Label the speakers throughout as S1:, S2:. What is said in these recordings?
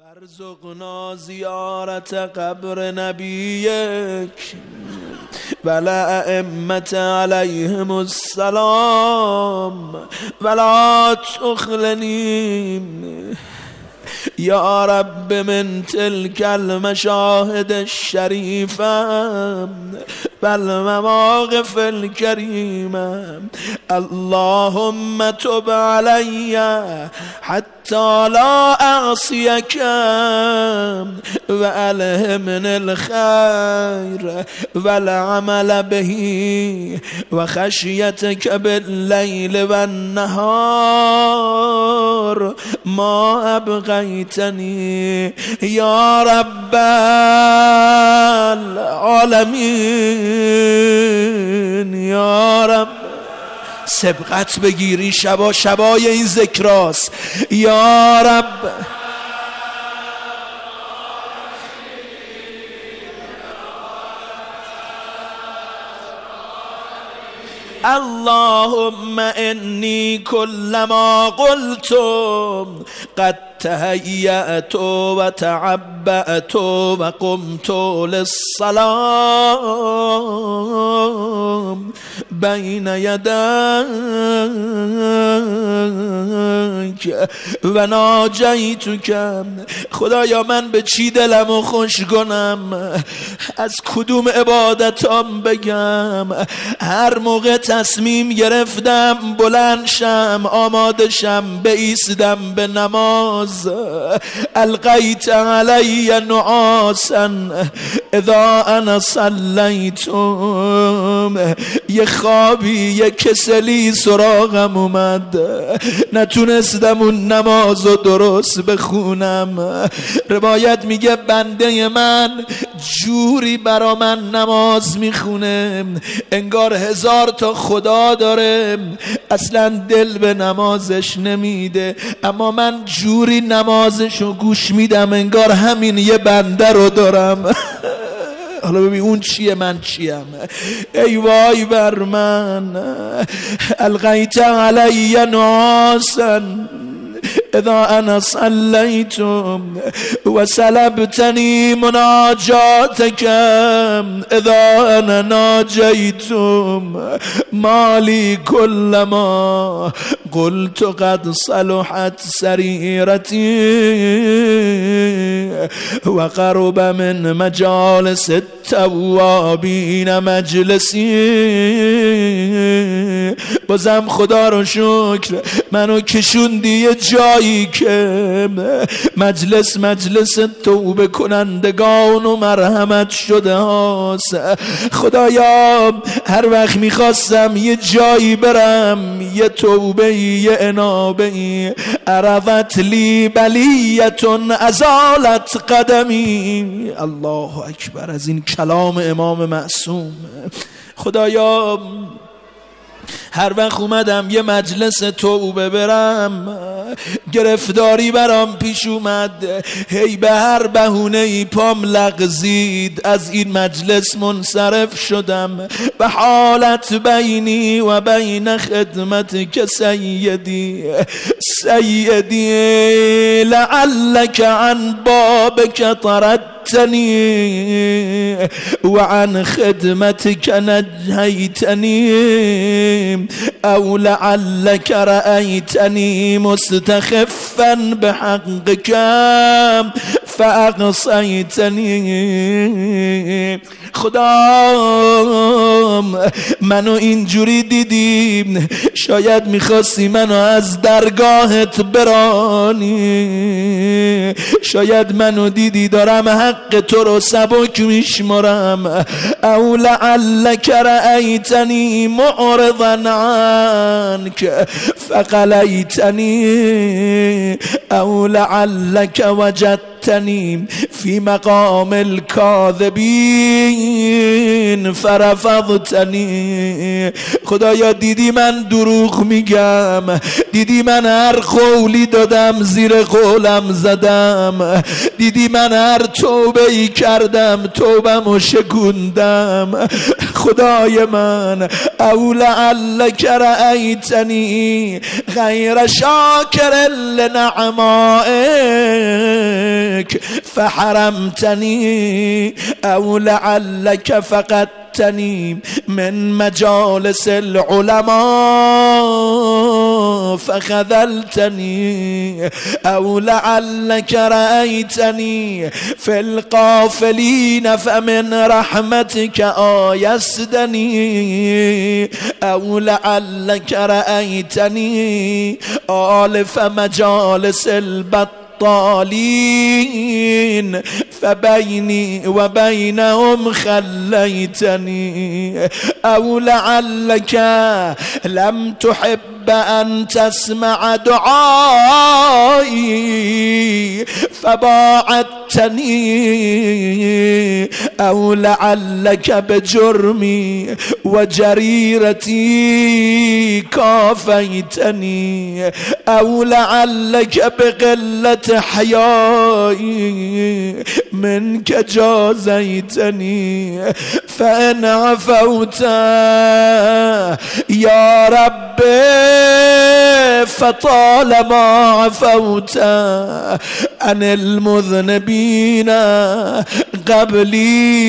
S1: وارزقنا زیارت قبر نبیک والائمة علیهم السلام ولا تخلنی یا رب من تلك المشاهد الشریفه والمواقف الكريمة اللهم تب علي حتى لا أعصيك وألهمني الخير والعمل به وخشيتك بالليل والنهار ما أبغيتني يا رب العالمين یا رب. سبقت بگیری شبای این ذکراست یا رب. اللهم إني كلما قلت قد تهيأت وتعبأت وقمت للصلاة بين يديك وناجيتك. خدایا من به چی دلمو خوش کنم، از کدوم عبادتام بگم؟ هر موقع تصمیم گرفتم بلند شم، آماده شم، بایستم به نماز، القیت علی نعاسا اذا انا صلیتم. یه خوابی یه کسلی سراغم اومد، نتونستم اون نمازو درست بخونم. روایت میگه بنده من جوری برا من نماز میخونه انگار 1000 تا خدا داره، اصلا دل به نمازش نمیده، اما من جوری نمازشو گوش میدم انگار همین یه بنده رو دارم. حالا ببین اون چیه من چیم؟ ای وای بر من. القیت علی نعاسا اذا انا صلیتم و سلبتنی مناجاتک اذا انا ناجیتم مالی کلما قلت قد صلحت سریرتی و قرب من مجالس التوابین مجلسی. بازم خدا رو شکر منو کشوندی یه جایی که مجلس توبه کنندگان و مرحمت شده هاست. خدایا هر وقت میخواستم یه جایی برم، یه توبه یه انابه عرفت لی بلیتون ازالت قدمی. الله اکبر. از این کلام امام معصوم. خدایا هر وقت اومدم یه مجلس توبه برم، گرفتاری برام پیش اومد، هی به هر بهونه‌ای پام لغزید، از این مجلس منصرف شدم. به حالت بینی و بین خدمتک سیدی لعلک عن بابک طردتنی و عن خدمتک نجیتنی او لعلک رأیتنی مستخفا بحقک فاقصیتنی. خدا منو اینجوری دیدی، شاید میخواستی منو از درگاهت برانی، شاید منو دیدی دارم حق تو رو سبک میشمرم. او لعلک رأیتنی معرضا عنک فقلیتنی او لعلک وجدتنی فی مقام الکاذبین فرفضتنی. خدایا دیدی من دروغ میگم، دیدی من هر قولی دادم زیر قولم زدم، دیدی من هر توبه ای کردم توبم و شکوندم. خدای من او لعلک رأیتنی غیر شاکر لنعمائک فحرمتني أو لعلك فقدتني من مجالس العلماء فخذلتني أو لعلك رأيتني في القافلين فمن رحمتك آيستني أو لعلك رأيتني آلف مجالس البطالين فبيني وبينهم خليتني أو لعلك لم تحب أن تسمع دعائي فباعدتني أو لعلك بجرمي وجريرتي كافيتني أو لعلك بقلة حيائي منك جازيتني فإن عفوت يا ربي فطالما عفوت عن المذنبين قبلي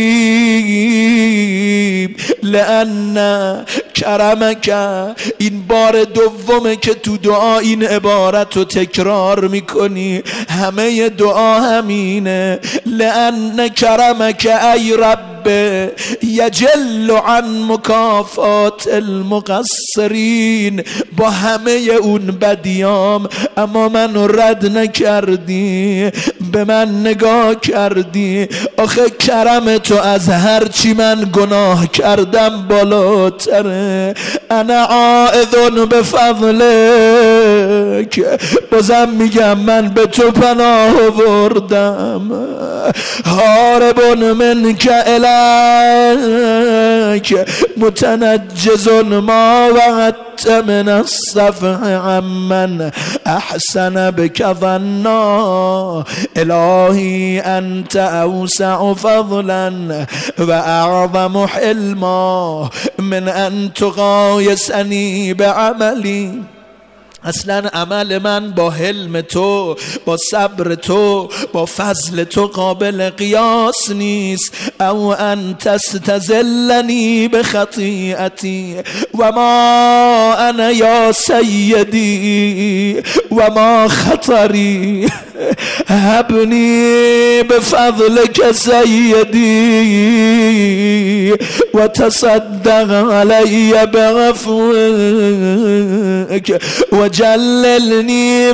S1: لأن کرمک. این بار دومه که تو دعا این عبارت رو تکرار میکنی، همه دعا همینه. لأن کرمک ای رب یجل عن مکافات المقصرین. با همه اون بدیام اما من رد نکردی، به من نگاه کردی. آخه کرم تو از هر چی من گناه کردم بالاتره. انا عائذ بفضلک، بازم میگم من به تو پناه بردم. هارب منک الیک متنجز ما وعدت من الصفح عمن احسن بك ظنا. الهی انت اوسع فضلا و اعظم حلما من ان تقایسنی بعملی. اصلا عمل من با حلم تو، با صبر تو، با فضل تو قابل قیاس نیست. او ان تستذلنی بخطیئتی و ما انا یا سیدی و ما خطری. هبنی بفضلک سیدی و تصدق علی بعفوک و جللنی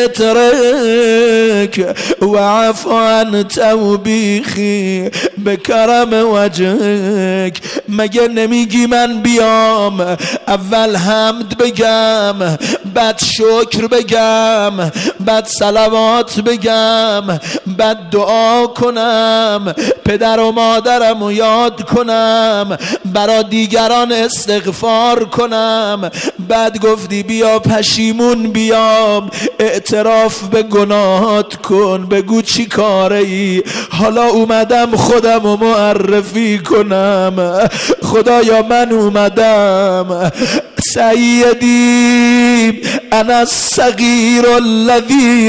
S1: بسترک وعف عن توبیخی بکرم وجهک. مگه نمیگی من بیام اول حمد بگم، بعد شکر بگم، بعد صلوات بگم، بعد دعا کنم، پدر و مادرم رو یاد کنم، برا دیگران استغفار کنم. بعد گفتی بیا پشیمون بیام، اعتراف به گناهات کن، بگو چی کاره ای. حالا اومدم خودم رو معرفی کنم. خدایا من اومدم سیدی انا الصغیر الذی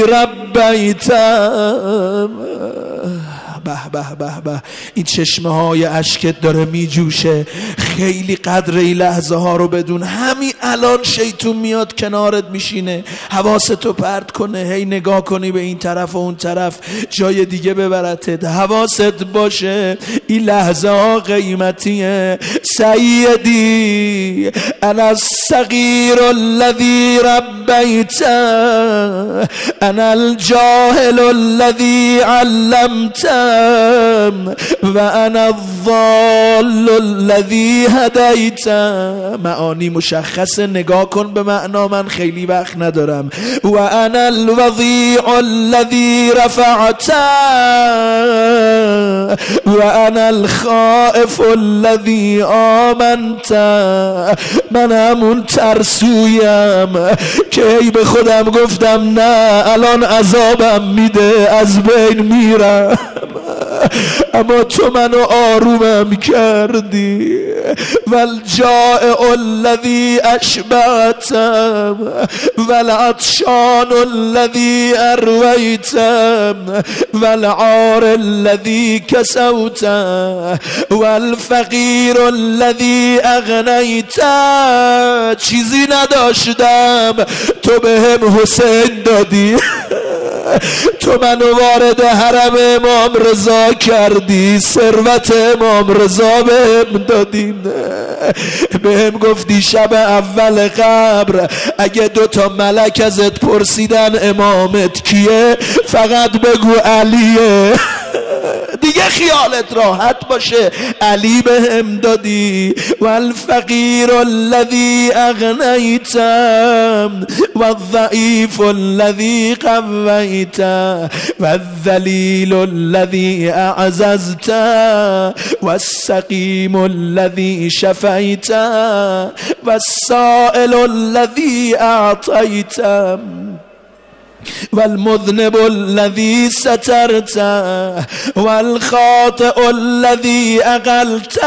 S1: ربیتم. به به به به، این چشمه های اشکت داره می جوشه. خیلی قدر این لحظه ها رو بدون. همین الان شیطون میاد کنارت میشینه حواستو پرت کنه، هی نگاه کنی به این طرف و اون طرف، جای دیگه ببرتت. حواست باشه این لحظه ها قیمتیه. سیدی انا الصغیر الذی ربیتم، انا الجاهل الذی علمتم، و انا الضال الذی هدیتم. معانی مشخصه، نگاه کن به معنا، من خیلی وقت ندارم. و انا الوضیع الذی رفعتم، و انا الخائف الذی آمنت. من همون ترسویم که ای به خودم گفتم نه الان عذابم میده، از بین میرم. اما تو منو آرومم کردی. والجائع الذی اشبعتم والعطشان الذی ارویتم والعار الذی کسوتم والفقیر الذی اغنیتم. چیزی نداشتم تو بهم حسین دادی. تو منو وارد حرم امام رضا کردی، ثروت امام رضا بهم دادی. بهم گفتی شب اول قبر اگه 2 ملک ازت پرسیدن امامت کیه فقط بگو علیه، دیگه خیالت راحت باشه. علی بهم دادی. والفقیر الذی اغنیتم والضعیف الذی قویتم والذلیل الذی اعززتم والسقیم الذی شفیتم والسائل الذی اعطیتم والمذنب الذي سترت والخاطئ الذي أقلت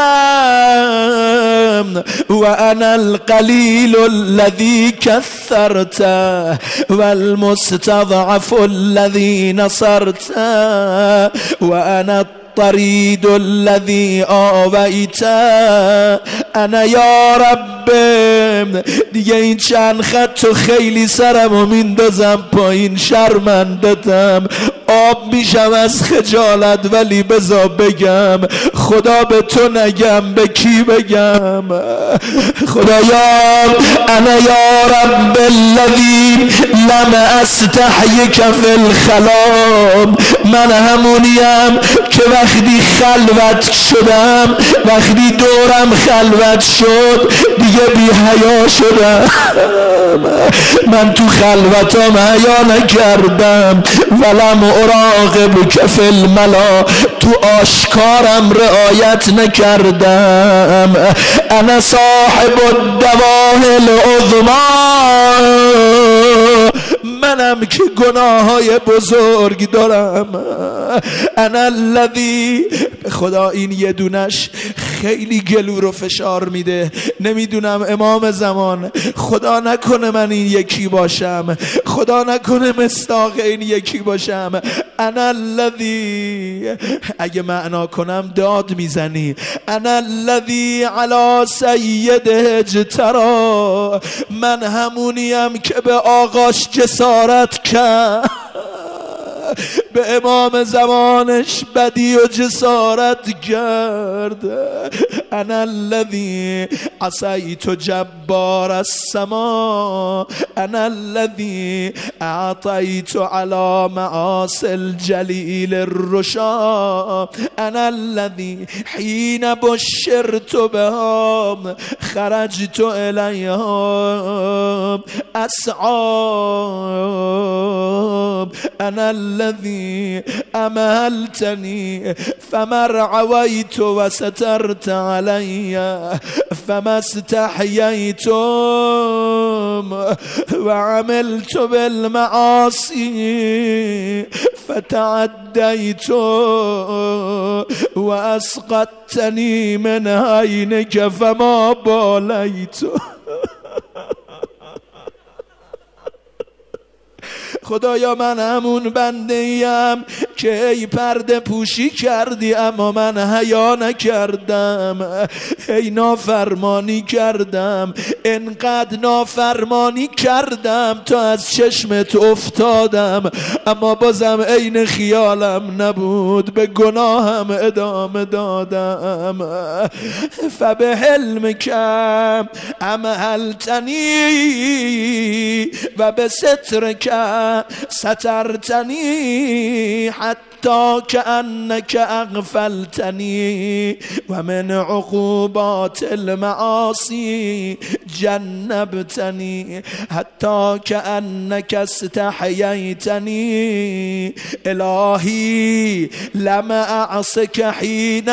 S1: وأنا القليل الذي كثرت والمستضعف الذي نصرت وأنا الطريد الذي آویت. انا یا رب. دیگه این چند خط تو خیلی سرمو میندازم پایین، شرمندتم، آب میشم از خجالت، ولی بذار بگم خدا به تو نگم به کی بگم؟ خدایا انا یا رب الذی لم استحیک فی الخلام. من همونیم که وقتی خلوت شدم، وقتی دورم خلوت شد دیگه بی حیا شدم. من تو خلوتم حیا نکردم. ولم اراقب کف الملا. تو آشکارم رعایت نکردم. انا صاحب الدواه العظما. منم که گناههای بزرگ دارم. انا الذی. خدا این یه دونش خیلی گلو رو فشار میده. نمیدونم امام زمان، خدا نکنه من این یکی باشم، خدا نکنه مصداق این یکی باشم. انا الذی. اگه معنا کنم داد میزنی. انا الذی علی سیده اجترا. من همونیم که به آقاش جسارت کرد، به امام زمانش بدی و جسارت کرد. انا الذی عصیت جبار السما. انا الذی اعطیت علی معاصی الجلیل الرشا. انا الذی حین بشرت بهم خرجت الیهم اسعاب. انا الذي امهلتني فما رعويت وسترت علي فما استحييتم وعملت بالمعاصي فتعديت واسقطتني من عينك فما باليت. خدایا من همون بنده ایم که ای پرده پوشی کردی اما من حیا نکردم، ای نافرمانی کردم، انقدر نافرمانی کردم تا از چشمت افتادم اما بازم عین خیالم نبود، به گناهم ادامه دادم. فبحلمک امهلتنی و به سترک سترتنی حتی کأنک اغفلتنی و من عقوبات المعاصی جنبتنی حتی کأنک استحییتنی. الهی لم اعصک حین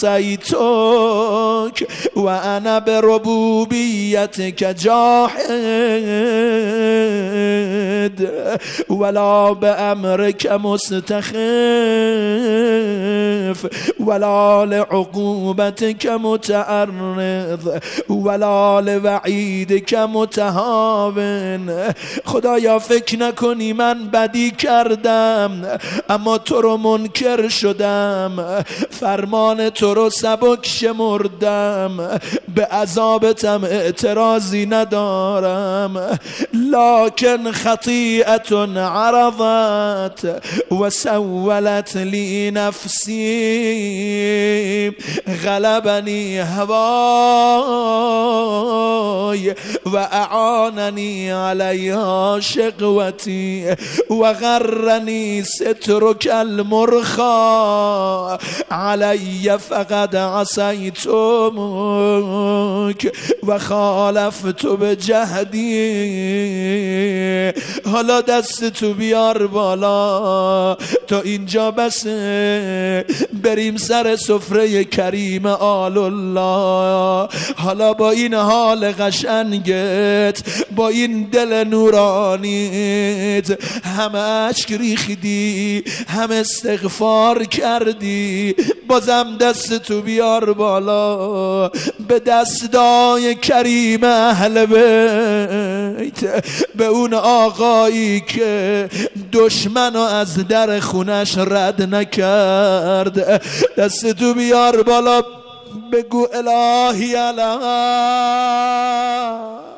S1: عصیتک و انا بربوبیتک جاحد ولا بأمرك مستخف. ولا لعقوبتك متعرض ولا لوعیدک متهاون. خدایا فکر نکنی من بدی کردم اما تو رو منکر شدم، فرمان تو رو سبک شمردم، به عذابتم اعتراضی ندارم. لکن خطیئت عرضت و سولت لی نفسی غلبنی هوای و اعاننی علیها شقوتی و غرنی سترک المرخا علی فقد عصیتمک و خالفت بجهدی. حالا دست تو بیار بالا تا اینجا بسه، بریم سر سفره کریم آل الله. حالا با این حال قشنگت، با این دل نورانیت، هم اشک ریخیدی هم استغفار کردی، بازم دست تو بیار بالا به دستای کریم اهل بیت، به اون آقایی که دشمنو از در خونش رد نکرد. دست تو بیار بالا بگو الهی الهی